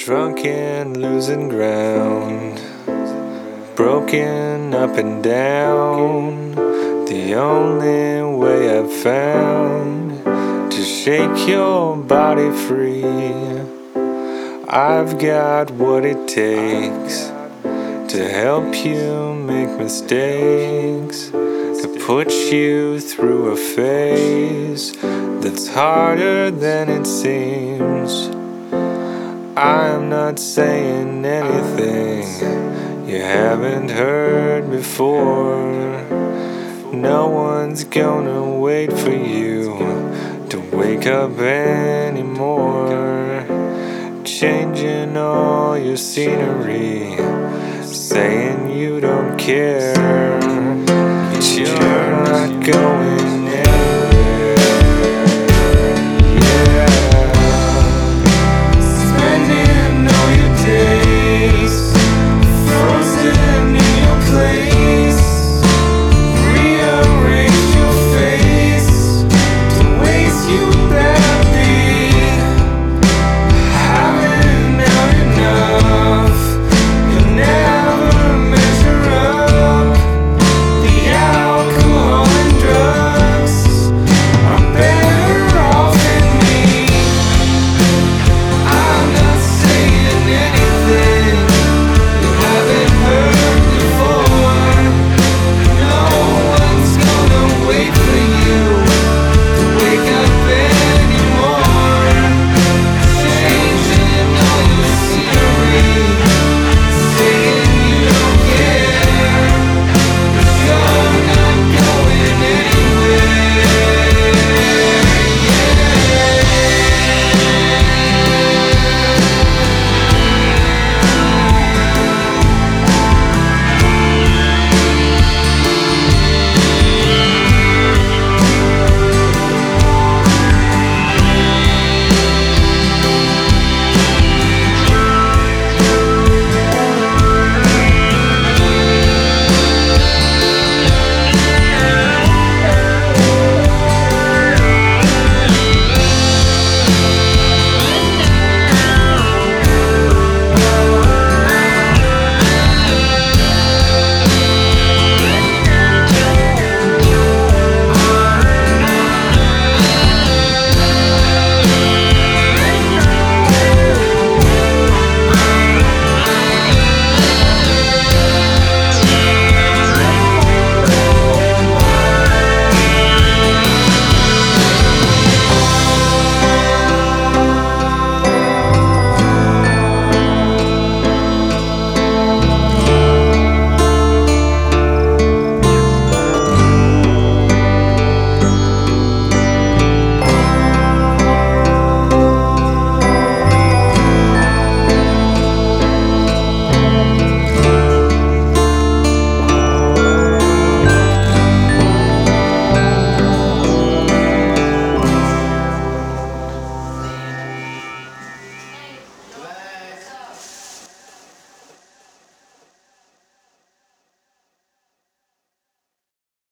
Drunk and losing ground, broken up and down. The only way I've found to shake your body free. I've got what it takes to help you make mistakes, to put you through a phase that's harder than it seems. I'm not saying anything you haven't heard before. No one's gonna wait for you to wake up anymore. Changing all your scenery, saying you don't care, but you're not going